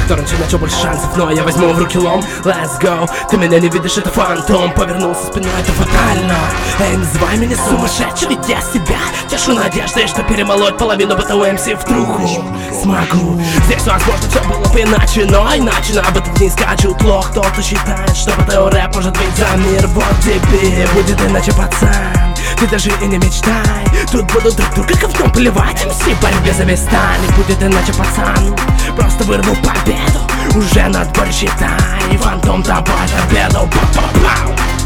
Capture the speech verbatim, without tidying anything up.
Кто раньше начал, больше шансов, но я возьму в руки лом. Let's go, ты меня не видишь, это фантом. Повернулся спиной, это фатально. Эй, называй меня сумасшедший, ведь я себя тешу надеждой, что перемолоть половину БТУ МС в труху смогу. Здесь возможно все было бы иначе, но иначе на этот день скачут лох. Кто-то считает, что БТУ рэп может быть за мир. Вот тебе будет иначе, пацан, ты даже и не мечтай. Тут будут друг друга говном поливать, МС в борьбе за места. Не будет иначе, пацан, просто вырву победу. Уже на отборе считай, фантом тобой победу. Па-па-пау.